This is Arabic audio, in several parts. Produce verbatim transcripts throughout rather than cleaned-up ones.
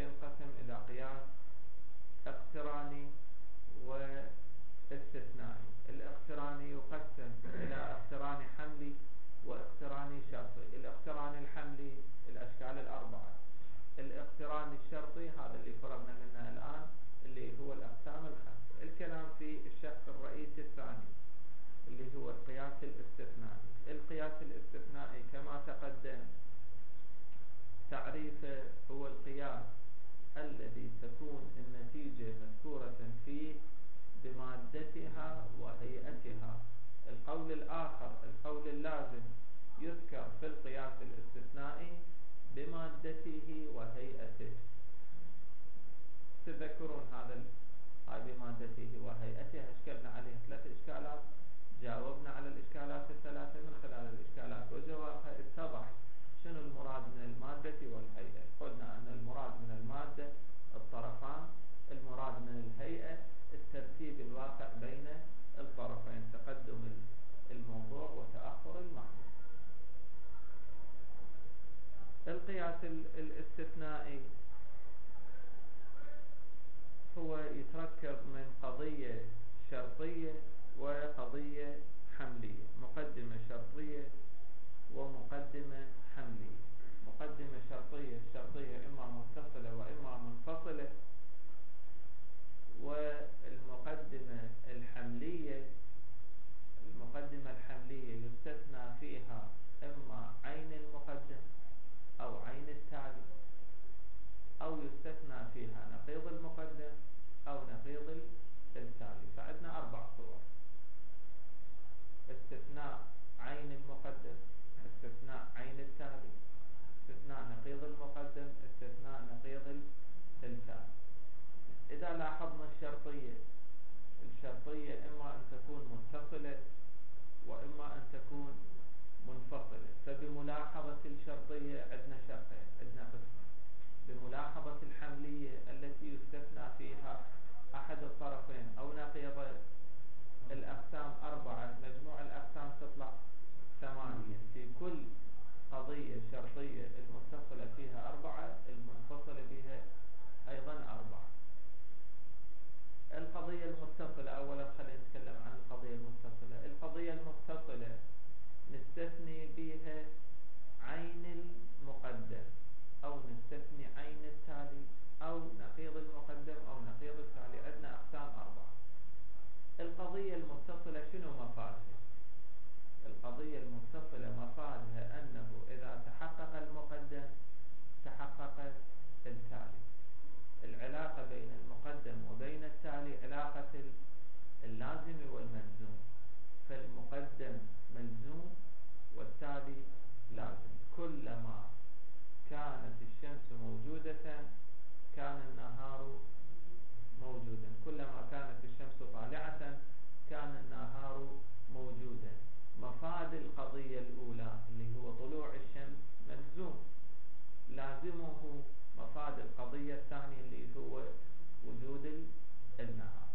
ينقسم إلى قياس اقتراني واستثنائي. الاقتراني يقسم إلى اقتراني حملي واقتراني شرطي. الاقتراني الحملي الأشكال الأربعة. الاقتراني الشرطي هذا اللي فرغنا منه الآن، اللي هو الأقسام الخمسة. الكلام في الشق الرئيسي الثاني اللي هو القياس الاستثنائي. القياس الاستثنائي كما تقدم تعريفه هو القياس الذي تكون النتيجة مذكورة فيه بمادتها وهيئتها. القول الآخر، القول اللازم، يذكر في القياس الاستثنائي بمادته وهيئته. تذكرون هذا هاي بمادته وهيئته أشكلنا عليه ثلاث إشكالات، جاوبنا على الإشكالات الثلاثة. من خلال الإشكالات وجوابها اتضح شنو المراد من المادة والهيئة. قلنا أن المراد من المادة الطرفان، المراد من الهيئة الترتيب الواقع بين الطرفين، تقدم الموضوع وتأخر المحدث. القياس الاستثنائي هو يتركب من قضية شرطية وقضية حملية، مقدمة شرطية ومقدمة حملية. مقدمة شرطية، الشرطية إما متصلة وإما منفصلة، والمقدمة الحملية المقدمة الحملية يستثنى فيها إما عين المقدم أو عين التالي، أو يستثنى فيها نقيض المقدم أو نقيض التالي. فعندنا أربع صور: استثناء عين المقدم، استثناء عين التالي، استثناء نقيض المقدم، استثناء نقيض التالي. إذا لاحظنا الشرطية، الشرطية إما أن تكون متصلة وإما أن تكون منفصلة. فبملاحظة الشرطية عندنا شقين، عندنا قسمين. بملاحظة الحملية التي يستثنى فيها أحد الطرفين أو نقيض، الأقسام أربعة، مجموع الأقسام تطلع ثمانية. في كل قضية شرطية المتصلة فيها أربعة، المنفصلة بها أيضا أربعة. القضية المتصلة أولا خلينا نتكلم عن القضية المتصلة. القضية المتصلة نستثني بها عين المقدم أو نستثني عين التالي أو نقيض المقدم أو نقيض التالي. عندنا أقسام أربعة. القضية المتصلة شنو مفادها؟ القضية المتصلة مفادها أنه إذا تحقق المقدم تحقق التالي. العلاقة بين المقدم وبين التالي علاقة اللازم والملزوم، فالمقدم ملزوم والتالي لازم. كلما كانت الشمس موجودة كان النهار موجودا، كلما كانت الشمس طالعة كان النهار موجودا. مفاد القضية الأولى اللي هو طلوع الشمس ملزوم، لازمه مفاد القضية الثانية اللي هو وجود النهار.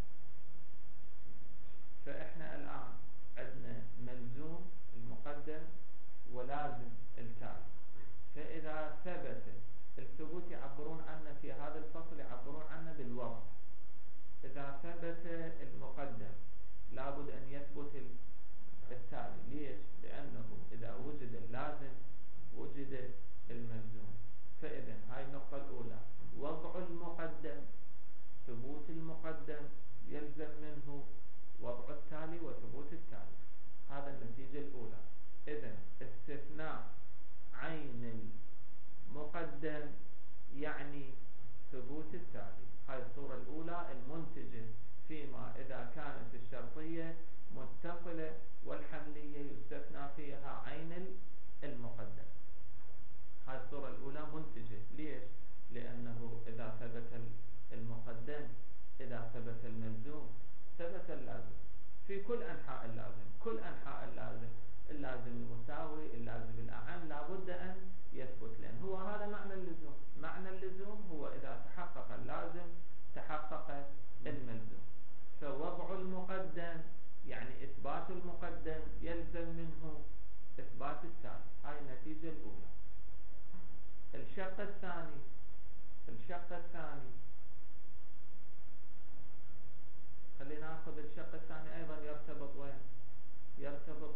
فإحنا الآن عندنا ملزوم المقدم ولازم التالي. فإذا ثبت الثبوت يعبرون عنه في هذا الفصل يعبرون عنه بالوضع. إذا ثبت المقدم لابد أن يثبت التالي. ليش؟ لأنه إذا وجد اللازم وجد الملزوم. فإذا هاي النقطة الأولى، وضع المقدم، ثبوت المقدم يلزم منه وضع التالي وثبوت التالي. هذا النتيجة الأولى. إذن استثناء عين المقدم يعني ثبوت التالي. هاي الصورة الأولى المنتجة فيما إذا كانت الشرطية متصلة والحملية يستثنى فيها عين المقدم. هاي الصورة الأولى منتجة. ليش؟ لأنه إذا ثبت المقدم، إذا ثبت الملزوم، ثبت اللازم في كل أنحاء اللازم. كل أنحاء اللازم، اللازم المساوي، اللازم الأعم، لابد أن يثبت، لأن هو هذا معنى اللزوم. معنى اللزوم هو إذا تحقق اللازم تحقق الملزوم. فوضع المقدم يعني إثبات المقدم يلزم منه إثبات التالي. هاي النتيجة الأولى. الشق الثاني، الشق الشق الثاني، خلينا ناخذ الشق الثاني أيضا يرتبط وين؟ يرتبط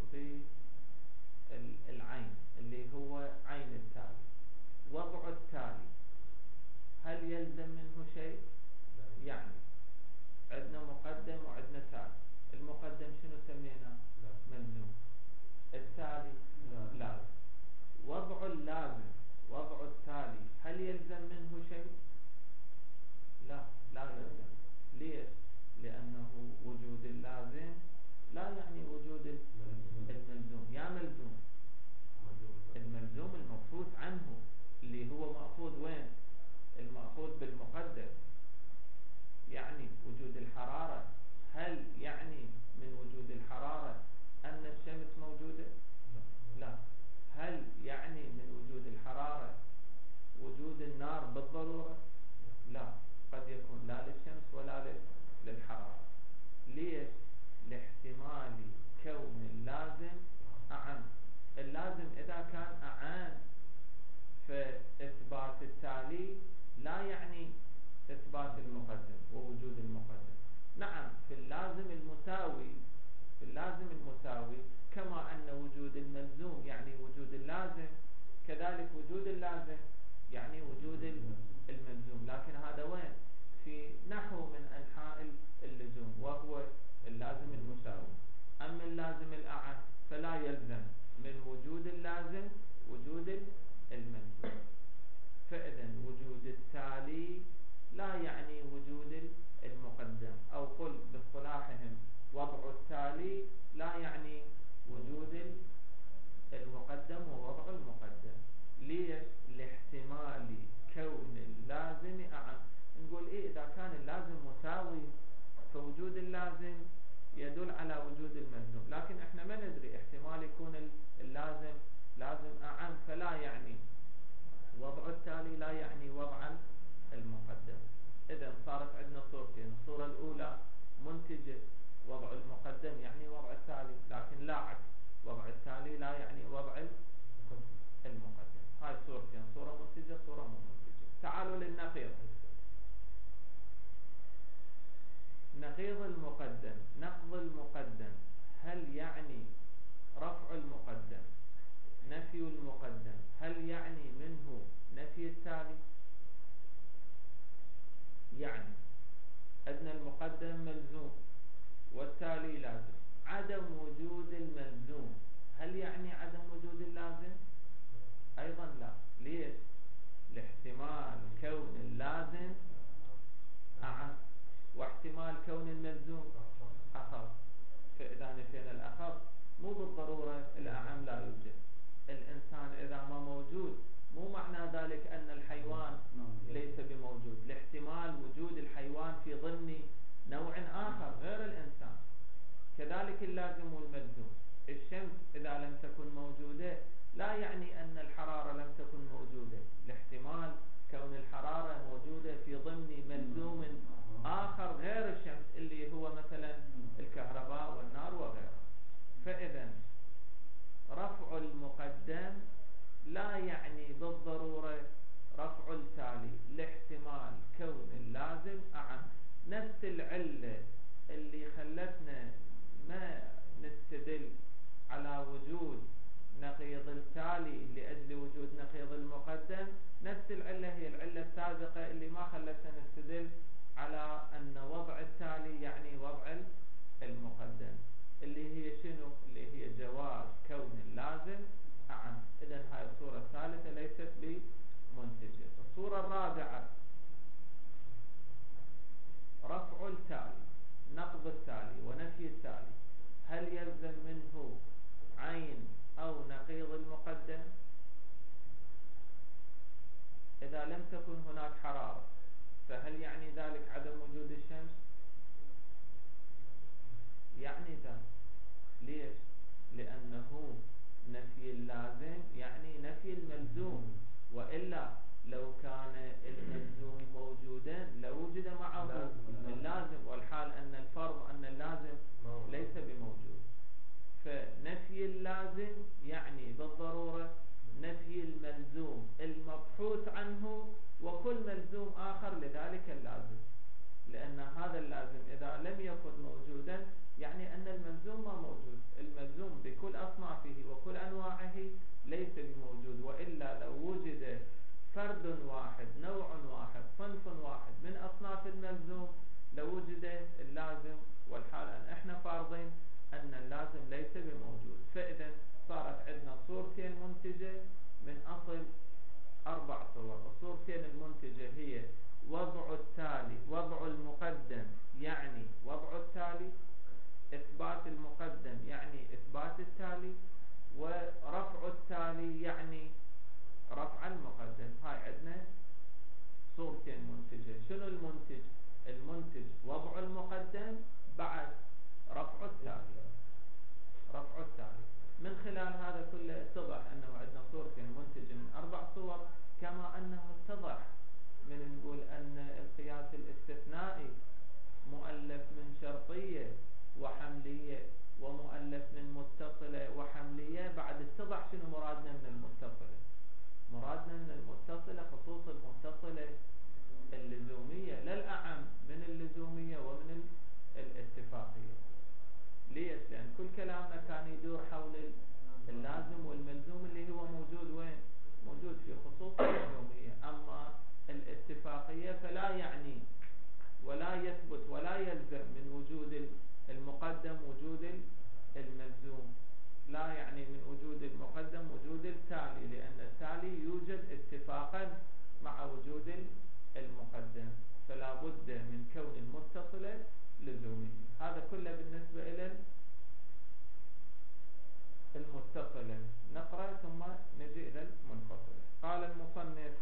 بالعين اللي هو عين التالي. وضع التالي هل يلزم منه شيء؟ يعني عندنا مقدم وعندنا تالي. المقدم شنو سمينا؟ ملزوم. التالي لا, لا. وضع اللازم، وضع التالي هل يلزم منه شيء؟ لا لا يلزم. ليش؟ لأنه وجود اللازم لا يعني وجود الملزوم. يا ملزوم، الملزوم المبحوث عنه اللي هو مأخوذ وين؟ المأخوذ بالمقدم. يعني وجود الحرارة هل يعني من وجود الحرارة أن الشمس موجودة؟ لا. هل يعني من وجود الحرارة وجود النار بالضرورة؟ لا، قد يكون لا للشمس ولا للحرارة. ليش؟ لاحتمال كون اللازم أعم. اللازم إذا كان أعم فإثبات التالي لا يعني إثبات المقدم ووجود المقدم. نعم، في اللازم المساوي، في اللازم المساوي كما أن وجود الملزوم يعني وجود اللازم، كذلك وجود اللازم يعني وجود الملزوم. لكن هذا وين؟ في نحو من أنحاء اللزوم وهو اللازم المساوي. أما اللازم الأعم فلا يلزم من وجود اللازم وجود الملزوم. فإذا وجود التالي لا يعني وجود المقدم، أو قل باصطلاحهم وضع التالي لا يعني وجود المقدم ووضع المقدم. ليش؟ لاحتمال كون اللازم أعم. نقول إيه؟ إذا كان اللازم مساوي فوجود اللازم يدل على وجود الملزوم، لكن احنا ما ندري، احتمال يكون اللازم لازم أعم فلا يعني وضع التالي لا يعني وضع المقدم. إذن صارت عندنا صورتين. الصورة الأولى منتجة وضع المقدم يعني وضع التالي، لكن لا عكس، وضع التالي لا يعني وضع المقدم. هاي صورتين، صورة منتجة صورة مو منتجة. تعالوا للنقيض. نقيض المقدم، نقض المقدم هل يعني رفع المقدم؟ نفي المقدم هل يعني منه نفي التالي؟ يعني أن المقدم ملزوم والتالي لازم. عدم وجود الملزوم هل يعني عدم وجود اللازم؟ أيضا لا. ليش؟ لاحتمال كون اللازم أعم واحتمال كون الملزوم أخف. فإذا نفينا الأخف مو بالضرورة الأعم لا يوجد. الإنسان إذا ما موجود مو معنى ذلك أن الحيوان ليس بموجود. لاحتمال وجود الحيوان في ضمن نوع آخر غير الإنسان. كذلك اللازم والملزوم. الشمس إذا لم تكن موجودة لا يعني أن الحرارة لم تكن موجودة. لاحتمال كون الحرارة موجودة في ضمن ملزوم آخر غير الشمس اللي هو مثلا الكهرباء والنار وغيره. فإذا رفع المقدم لا يعني بالضرورة رفع التالي لاحتمال كون اللازم أعم. نفس العلة اللي خلتنا ما نستدل على وجود نقيض التالي لأجل وجود نقيض المقدم، نفس العلة هي العلة السابقة اللي ما خلتنا نستدل على أن وضع التالي يعني وضع المقدم، اللي هي شنو؟ اللي هي جواز كون اللازم أعم. إذن هاي الصورة الثالثة ليست بمنتجة. الصورة الرابعة رفع التالي، نقض التالي ونفي التالي هل يلزم منه عين أو نقيض المقدم؟ إذا لم تكن هناك حرارة فهل يعني ذلك عدم وجود الشمس؟ يعني ذلك. ليش؟ لأنه نفي اللازم يعني نفي الملزوم، وإلا لو كان الملزوم موجودا لوجد معه اللازم، والحال أن الفرض أن اللازم ليس بموجود. فنفي اللازم يعني بالضرورة نفي الملزوم المبحوث عنه، وكل ملزوم الملزوم ما موجود. الملزوم بكل أصنافه وكل أنواعه ليس بموجود، وإلا لو وجد فرد واحد، نوع واحد، صنف واحد من أصناف الملزوم لوجد اللازم، والحال أن احنا فارضين أن اللازم ليس بموجود. فإذا صارت عندنا صورتين منتجة من أصل أربع صور. الصورتين المنتجة هي وضع التالي، وضع المقدم يعني وضع التالي، إثبات المقدم يعني إثبات التالي، ورفع التالي يعني رفع المقدم. هاي عندنا صورتين منتجة. شنو المنتج؟ المنتج وضع المقدم بعد رفع التالي، رفع التالي. من خلال هذا كله اتضح أنه عندنا صورتين منتجة من أربع صور، كما أنه اتضح من نقول أن القياس الاستثنائي مؤلف من شرطية وحملية ومؤلف من متصلة وحملية. بعد اتضح شنو مرادنا من المتصلة. مرادنا من المتصلة خصوص المتصلة اللزومية، لا الأعم من اللزومية ومن الاتفاقية. ليش؟ لأن كل كلامنا كان يدور حول اللازم والملزوم اللي هو موجود وين؟ موجود في خصوص اللزومية. أما الاتفاقية فلا يعني ولا يثبت ولا يلزم من وجود المقدم وجود الملزوم، لا يعني من وجود المقدم وجود التالي، لأن التالي يوجد اتفاقا مع وجود المقدم، فلا بد من كون المتصلة لزومية. هذا كله بالنسبة إلى المتصلة. نقرأ ثم نجي إلى المنفصلة. قال المصنف: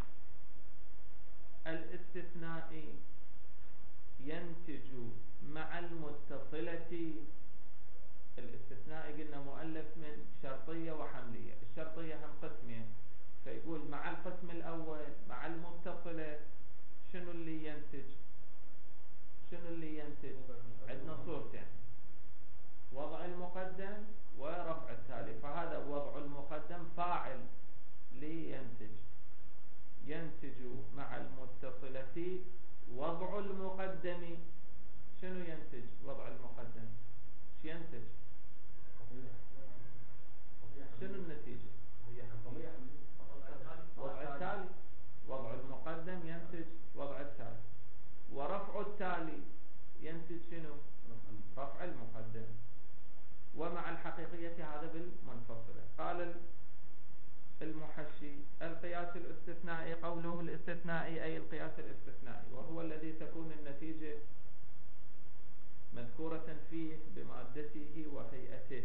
الاستثناء ينتج مع المتصلة. الاستثناء قلنا مؤلف من شرطية وحملية. الشرطية هم قسمين، فيقول مع القسم الأول مع المتصلة شنو اللي ينتج؟ شنو اللي ينتج؟ عندنا صورتين، وضع المقدم ورفع التالي. فهذا وضع المقدم فاعل لينتج. ينتج مع المتصلة وضع المقدم. شنو ينتج وضع المقدم؟ شو ينتج؟ شنو النتيجة؟ وضع التالي. وضع المقدم ينتج وضع التالي، ورفع التالي ينتج شنو؟ رفع المقدم. ومع الحقيقية هذا بالمنفصلة. قال المحشي: القياس الاستثنائي، قوله الاستثنائي أي القياس الاستثنائي، وهو الذي تكون النتيجة مذكورة فيه بمادته وهيئته.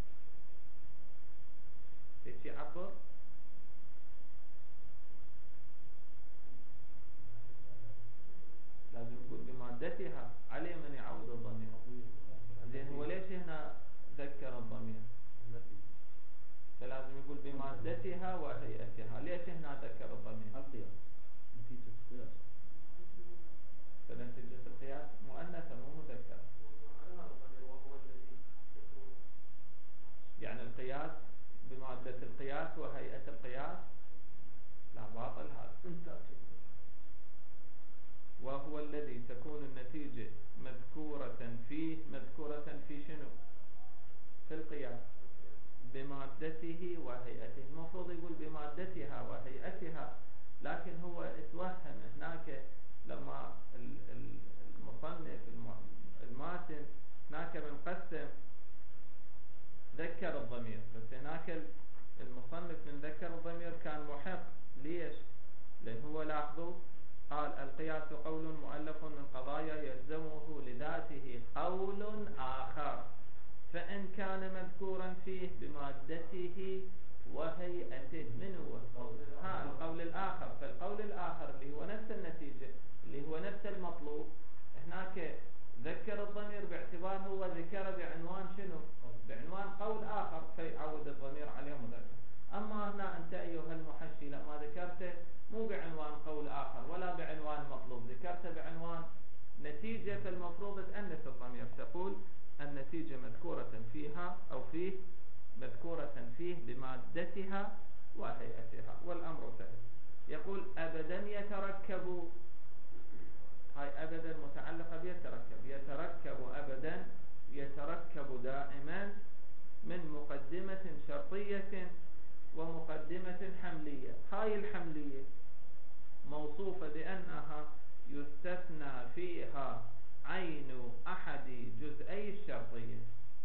ايش يعبر؟ لازم يقول بمادتها. عليه من يعوض الضمير. زين هو ليش هنا ذكر الضمير؟ فلازم يقول بمادتها وهيئتها. ليش هنا ذكر الضمير؟ القياس، نتيجة القياس. فنتيجة القياس مؤنثة مو مذكرة. يعني القياس بمادة القياس وهيئة القياس، لا باطل هذا. وهو الذي تكون النتيجة مذكورة فيه. مذكورة في شنو؟ في القياس بمادته وهيئته. المفروض يقول بمادتها وهيئتها، لكن هو اتوهم هناك لما المصنف الماتن هناك من قسم ذكر الضمير، بس هناك المصنف من ذكر الضمير كان محق. ليش؟ لأن هو لاحظوا قال: القياس قول مؤلف من قضايا يلزمه لذاته قول آخر، فإن كان مذكورا فيه بمادته وهيئته. من هو؟ ها القول الآخر. فالقول الآخر اللي هو نفس النتيجة، اللي هو نفس المطلوب، هناك ذكر الضمير باعتبار هو ذكر بعنوان شنو؟ بعنوان قول آخر، فيعود الضمير عليه مذكر. أما هنا أنت أيها المحشي لما ذكرته مو بعنوان قول آخر ولا بعنوان مطلوب، ذكرته بعنوان نتيجة، فالمفروض تأنث الضمير، تقول النتيجة مذكورة فيها أو فيه مذكورة فيه بمادتها وهيئتها، والأمر سهل. يقول: أبدا يتركب. هاي أبدا متعلقة بيتركب. يتركب أبدا، يتركب دائما موصوفة بأنها يستثنى فيها عين أحد جزئي الشرطية،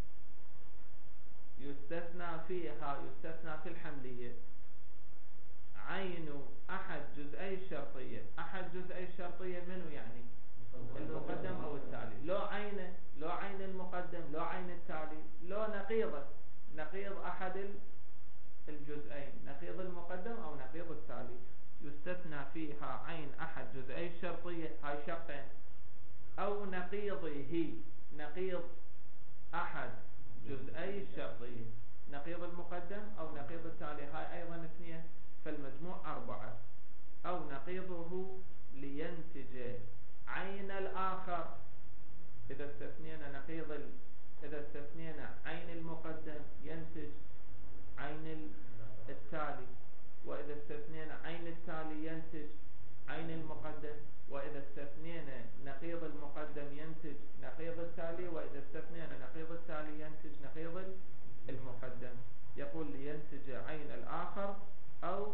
يستثنى فيها، يستثنى في الحملية عين أحد جزئي الشرطية. أحد جزئي الشرطية منه يعني المقدم أو التالي، لو عين لو عين المقدم لو عين التالي لو نقيضه، نقيض أحد الجزئين، نقيض المقدم أو نقيض التالي، يستثنى فيها عين أحد جزئي الشرطية، هاي شقين، أو نقيضه، نقيض أحد جزئي الشرطية، نقيض المقدم أو نقيض التالي، هاي أيضا اثنين، فالمجموع أربعة. أو نقيضه لينتج عين الآخر، إذا استثنينا نقيض ال... إذا استثنينا عين المقدم ينتج عين التالي، وإذا استثنينا عين التالي ينتج عين المقدم، وإذا استثنينا نقيض المقدم ينتج نقيض التالي، وإذا استثنينا نقيض التالي ينتج نقيض المقدم. يقول لينتج عين الآخر أو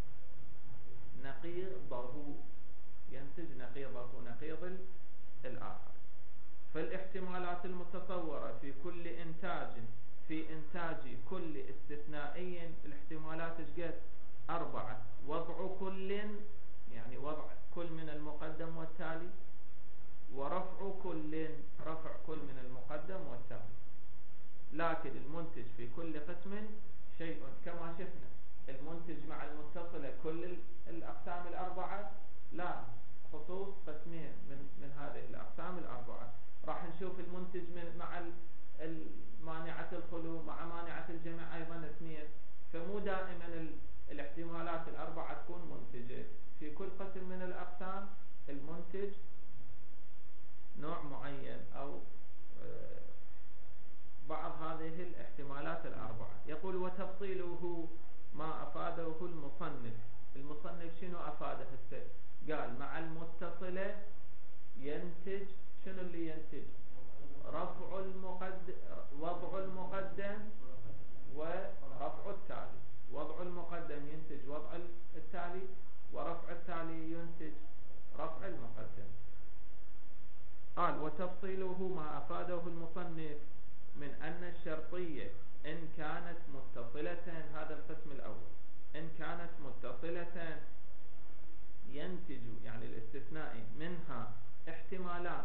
نقيضه، ينتج نقيضه نقيض الآخر. فالاحتمالات المتصورة في كل إنتاج في إنتاج كل استثنائي، الاحتمالات ايش؟ أربعة. وضع كل يعني وضع كل من المقدم والتالي، ورفع كل رفع كل من المقدم والتالي. لكن المنتج في كل قسم شيء، كما شفنا المنتج مع المتصلة كل الأقسام الأربعة، لا، خصوص قسمين من من هذه الأقسام الأربعة. راح نشوف المنتج من مع مانعة الخلو مع مانعة الجمع أيضا اثنين، فمو دائما ال الاحتمالات الأربعة تكون منتجة. في كل قسم من الأقسام المنتج نوع معين أو بعض هذه الاحتمالات الأربعة. يقول وتفصيله ما أفاده المصنف. المصنف شنو أفاده هسه؟ قال مع المتصلة ينتج، شنو اللي ينتج؟ رفع المقدم، وضع المقدم ورفع التالي. وضع المقدم ينتج وضع التالي، ورفع التالي ينتج رفع المقدم. قال وتفصيله ما أفاده المصنف من أن الشرطية إن كانت متصلة، هذا القسم الأول، إن كانت متصلة ينتج يعني الاستثناء منها احتمالات،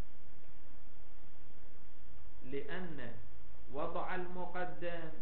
لأن وضع المقدم،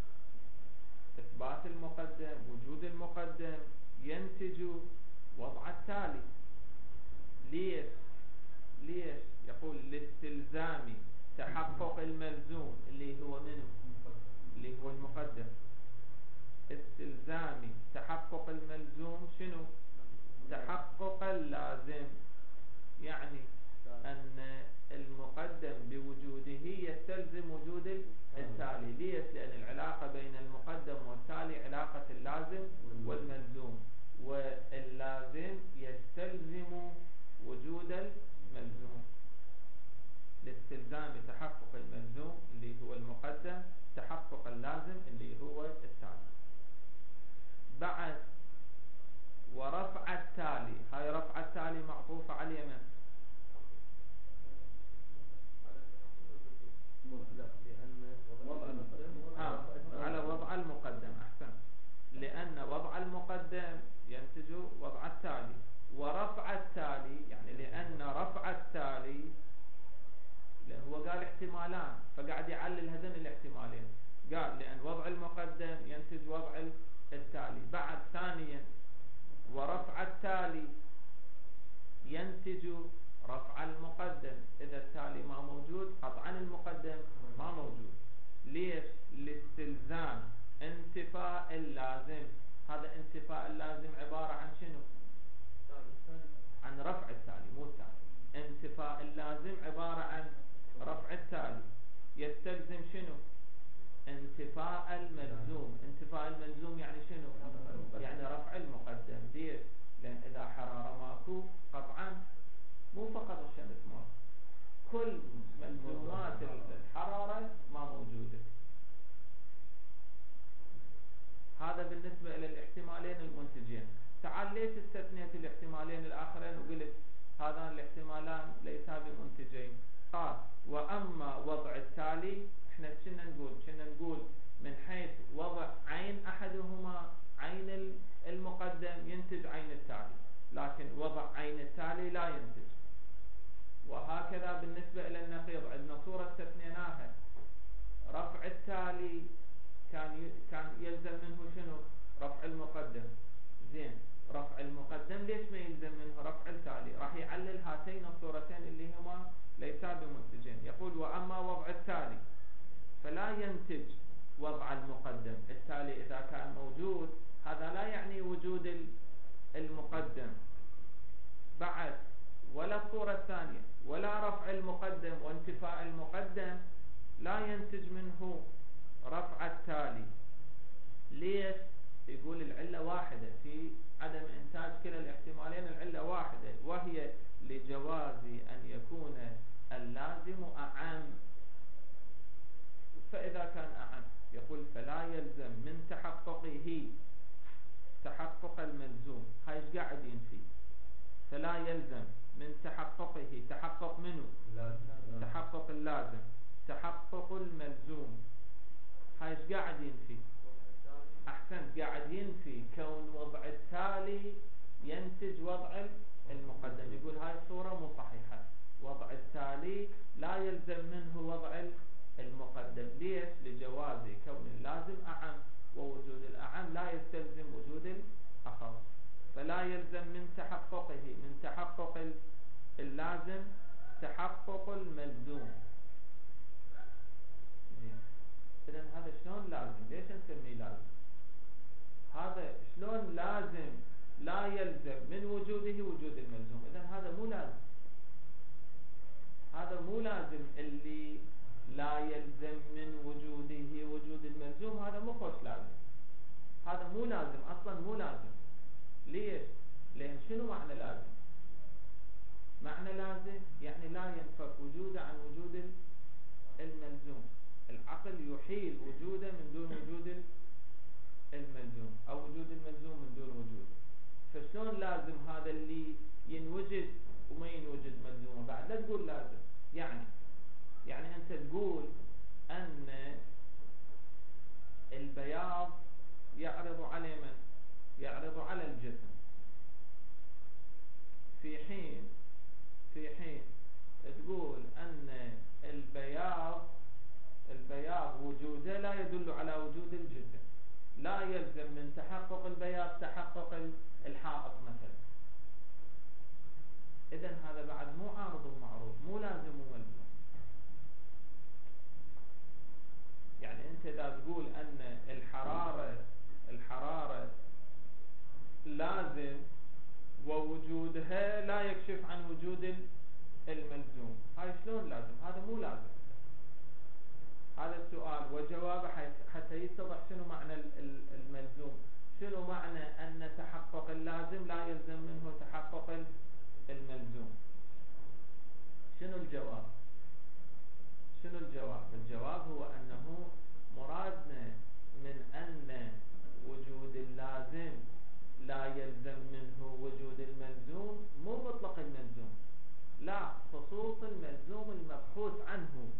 إثبات المقدم، وجود المقدم ينتج وضع التالي. ليش؟ ليش؟ يقول لاستلزام تحقق الملزوم اللي هو منه، اللي هو المقدم. استلزام تحقق الملزوم شنو؟ تحقق اللازم، يعني أن المقدم بوجوده يستلزم وجود التالي. ليش؟ لأن العلاقة بين المقدم والتالي علاقة اللازم والملزوم، واللازم يستلزم وجود الملزوم. لاستلزام تحقق الملزوم اللي هو المقدم، تحقق اللازم اللي هو التالي. بعد ورفع التالي، هاي رفع التالي معطوفة على اليمن، آه على وضع المقدم، أحسن، لأن وضع المقدم ينتج وضع التالي، ورفع التالي يعني لأن رفع التالي، لأن هو قال احتمالان فقاعد يعلل هذين الاحتمالين، قال لأن وضع المقدم ينتج وضع التالي. بعد ثانيا ورفع التالي ينتج رفع المقدم، إذا التالي ما موجود قطعا المقدم ما موجود. ليش؟ لاستلزام انتفاء اللازم. هذا انتفاء اللازم عبارة عن شنو؟ عن رفع التالي، مو التالي. انتفاء اللازم عبارة عن رفع التالي، يستلزم شنو؟ انتفاء الملزوم. انتفاء الملزوم يعني شنو؟ يعني رفع المقدم. ليش؟ لأن إذا حرارة ماكو قطعا مو فقط الشمس ماكو، كل ملزومات الحرارة ما موجودة. هذا بالنسبة إلى الاحتمالين المنتجين. تعال ليش استثنيت الاحتمالين ليس بمنتجين. قال وأما وضع التالي، احنا كنا نقول كنا نقول من حيث وضع عين أحدهما عين المقدم ينتج عين التالي، لكن وضع عين التالي لا ينتج. وهكذا بالنسبة إلى النقيض، عندنا صورة استثنيناها، رفع التالي كان كان يلزم منه شنو؟ رفع المقدم. زين، رفع المقدم ليش ما يلزم منه رفع التالي؟ راح يعلل هاتين الصورتين اللي هما ليسا بمنتجين. يقول وأما وضع التالي فلا ينتج وضع المقدم. التالي إذا كان موجود هذا لا يعني وجود المقدم بعد، ولا الصورة الثانية، ولا رفع المقدم وانتفاء المقدم لا ينتج منه رفع التالي. ليش؟ يقول العلة واحدة في عدم إنتاج كلا الاحتمالين، العلة واحدة وهي لجواز أن يكون اللازم أعم. فإذا كان أعم يقول فلا يلزم من تحققه تحقق الملزوم. هاي ايش قاعدين فيه؟ فلا يلزم من تحققه، تحقق منه؟ تحقق اللازم، تحقق الملزوم. هاي ايش قاعدين فيه؟ أحسنت، قاعدين في كون وضع التالي ينتج وضع المقدم. يقول هاي الصورة مو صحيحة، وضع التالي لا يلزم منه وضع المقدم. ليش؟ لجواز كون اللازم أعم، ووجود الأعم لا يستلزم وجود الأخص. فلا يلزم من تحققه، من تحقق اللازم تحقق الملزوم. إذن هذا شلون لازم؟ ليش نسميه لازم؟ هذا شلون لازم لا يلزم من وجوده وجود الملزوم؟ إذن هذا مو لازم، هذا مو لازم. اللي لا يلزم من وجوده وجود الملزوم هذا مو خوش لازم، هذا مو لازم أصلا، مو لازم. ليش؟ لأن شنو معنى لازم؟ معنى لازم يعني لا ينفك وجوده عن وجود الملزوم. العقل يحيل وجوده من دون وجود الملزوم، أو وجود الملزوم من دون وجوده. فشلون لازم هذا اللي ينوجد وما ينوجد ملزومه بعد؟ لا تقول لازم. يعني يعني أنت تقول أن البياض يعرض على من؟ يعرض على الجسم، في حين في حين تقول أن البياض البياض وجوده لا يدل على وجود الجسم. لا يلزم من تحقق البياض تحقق الحائط مثلا. إذن هذا بعد مو عارض ومعروض، مو لازم وملزوم. يعني أنت إذا تقول أن الحرارة الحرارة لازم ووجودها لا يكشف عن وجود الملزوم، هاي شلون لازم؟ هذا مو لازم. هذا السؤال وجوابه حتى يتضح شنو معنى الملزوم، شنو معنى أن تحقق اللازم لا يلزم منه تحقق الملزوم. شنو الجواب؟ شنو الجواب؟ الجواب هو أنه مرادنا من أن وجود اللازم لا يلزم منه وجود الملزوم مو مطلق الملزوم، لا، خصوص الملزوم المبحوث عنه.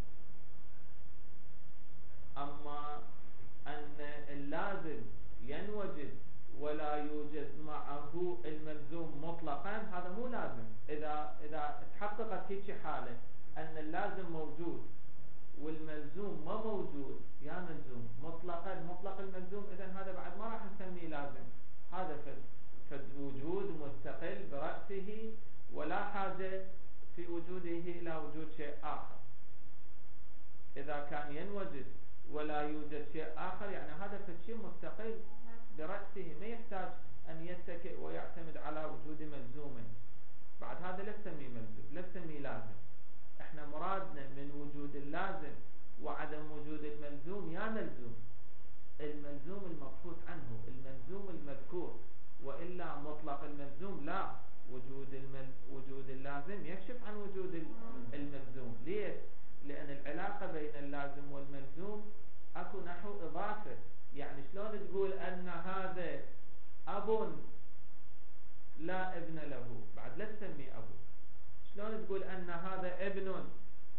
أما أن اللازم ينوجد ولا يوجد معه الملزوم مطلقا هذا مو لازم. إذا إذا تحققت هيك حالة أن اللازم موجود والملزوم ما موجود، يا ملزوم مطلقا مطلق الملزوم، إذن هذا بعد ما راح نسميه لازم. هذا فد وجود مستقل برأسه ولا حاجة في وجوده إلى وجود شيء آخر. إذا كان ينوجد ولا يوجد شيء آخر يعني هذا فشيء مستقل برأسه، ما يحتاج أن يتكئ ويعتمد على وجود ملزوم. بعد هذا لا نسميه ملزوم، لا نسميه لازم. احنا مرادنا من وجود اللازم وعدم وجود الملزوم يا ملزوم الملزوم المبحوث عنه، الملزوم المذكور، وإلا مطلق الملزوم لا. وجود المل... وجود اللازم يكشف عن وجود الملزوم. ليش؟ لأن العلاقة بين اللازم والملزوم أكو نحو إضافة. يعني شلون تقول أن هذا أب لا ابن له، بعد لا تسميه أبو. شلون تقول أن هذا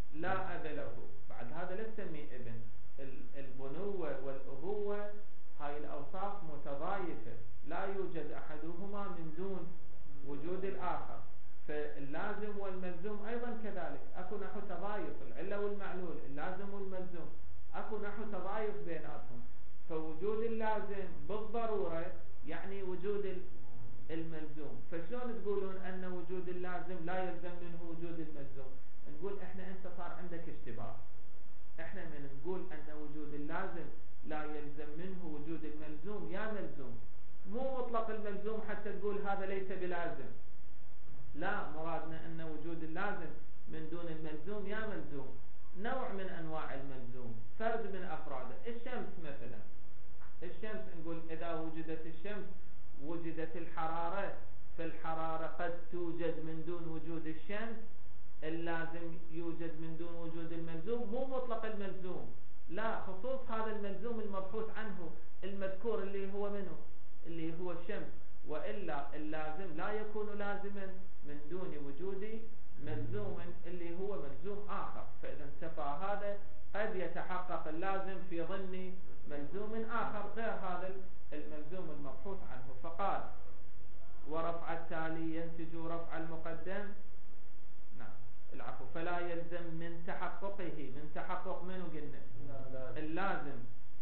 لا أب له، بعد هذا لا تسميه ابن. البنوة والأبوة هاي الأوصاف متضايفة، لا يوجد أحدهما من دون وجود الآخر. فاللازم والملزوم أيضا كذلك، أكو نحو تضايف العلة والمعلول، اللازم والملزوم أكو نحو تضايف بيناتهم. فوجود اللازم بالضرورة يعني وجود الملزوم. فشلون تقولون أن وجود اللازم لا يلزم منه وجود الملزوم؟ نقول إحنا أنت صار عندك اشتباه. إحنا من نقول أن وجود اللازم لا يلزم منه وجود الملزوم، يا ملزوم مو مطلق الملزوم حتى تقول هذا ليس بلازم، لا، مرادنا أن وجود اللازم من دون الملزوم يا ملزوم، نوع من أنواع الملزوم، فرد من أفراده. الشمس مثلا، الشمس نقول إذا وجدت الشمس وجدت الحرارة، فالحرارة قد توجد من دون وجود الشمس، اللازم يوجد من دون وجود الملزوم، مو مطلق الملزوم، لا، خصوص هذا الملزوم المبحوث عنه المذكور اللي هو منه، اللي هو الشمس. وإلا اللازم لا يكون لازما من دون وجود ملزوم اللي هو ملزوم آخر. فإذا انتفى هذا قد يتحقق اللازم في ضمن ملزوم آخر غير هذا الملزوم المبحوث عنه. فقال ورفع التالي ينتج رفع المقدم، نعم العفو، فلا يلزم من تحققه، من تحقق منه قلنا اللازم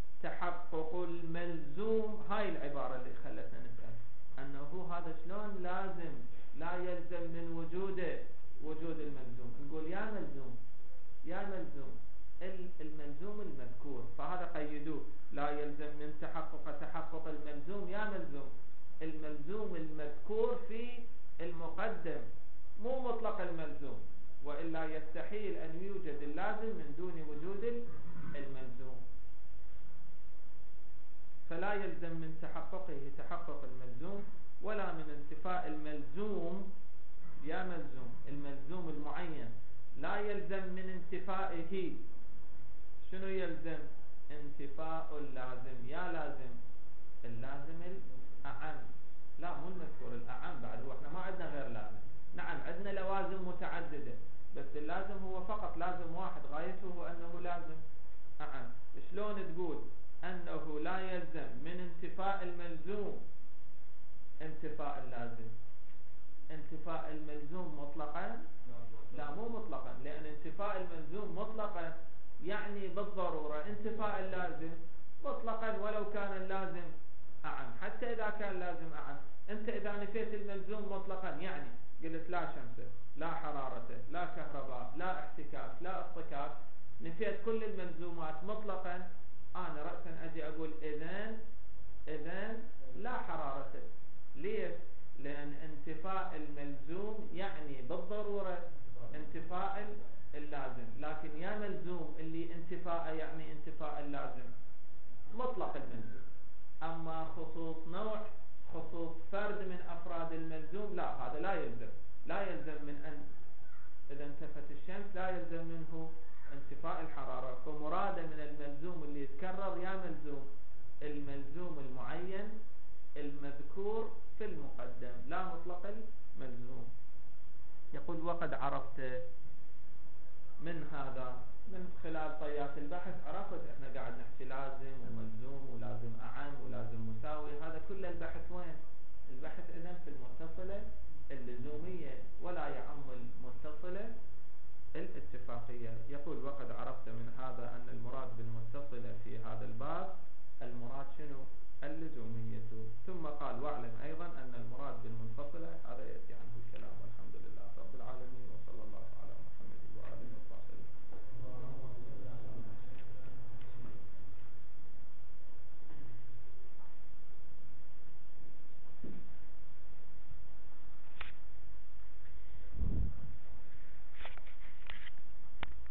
تحقق الملزوم. هاي العبارة اللي خلتنا نسأل أنه هذا شلون لازم لا يلزم من وجوده وجود الملزوم. نقول يا ملزوم، يا ملزوم الملزوم المذكور، فهذا قيدوه لا يلزم من تحقق تحقق الملزوم، يا ملزوم الملزوم المذكور في المقدم، مو مطلق الملزوم، وإلا يستحيل أن يوجد اللازم من دون وجود الملزوم. فلا يلزم من تحققه تحقق الملزوم، ولا من انتفاء الملزوم، يا ملزوم الملزوم المعين لا يلزم من انتفائه. شنو يلزم؟ انتفاء اللازم، يا لازم اللازم الأعم، لا مو المذكور الأعم بعد، هو احنا ما عندنا غير لازم، نعم عندنا لوازم متعددة بس اللازم هو فقط لازم واحد غايته أنه لازم أعم. شلون تقول أنه لا يلزم من انتفاء الملزوم انتفاء اللازم؟ انتفاء الملزوم مطلقا؟ لا مو مطلقا، لأن انتفاء الملزوم مطلقا يعني بالضرورة انتفاء اللازم مطلقا ولو كان اللازم أعم. حتى إذا كان لازم أعم، أنت إذا نفيت الملزوم مطلقا يعني قلت لا شمس لا حرارة لا كهرباء لا احتكاك لا اصطكاك، نفيت كل الملزومات مطلقا، أنا رأسا أجي أقول إذن إذن لا حرارة. ليش؟ لأن انتفاء الملزوم يعني بالضرورة انتفاء اللازم، لكن يا ملزوم اللي انتفاء يعني انتفاء اللازم مطلق الملزوم. أما خصوص نوع خصوص فرد من أفراد الملزوم لا، هذا لا يلزم، لا يلزم من أن إذا انتفت الشمس لا يلزم منه انتفاء الحرارة. فمراد من الملزوم اللي يتكرر يا ملزوم الملزوم المعين المذكور في المقدم، لا مطلق الملزوم. يقول وقد عرفت من هذا، من خلال طيات البحث عرفت احنا قاعد نحكي لازم وملزوم ولازم أعم ولازم مساوي، هذا كل البحث وين؟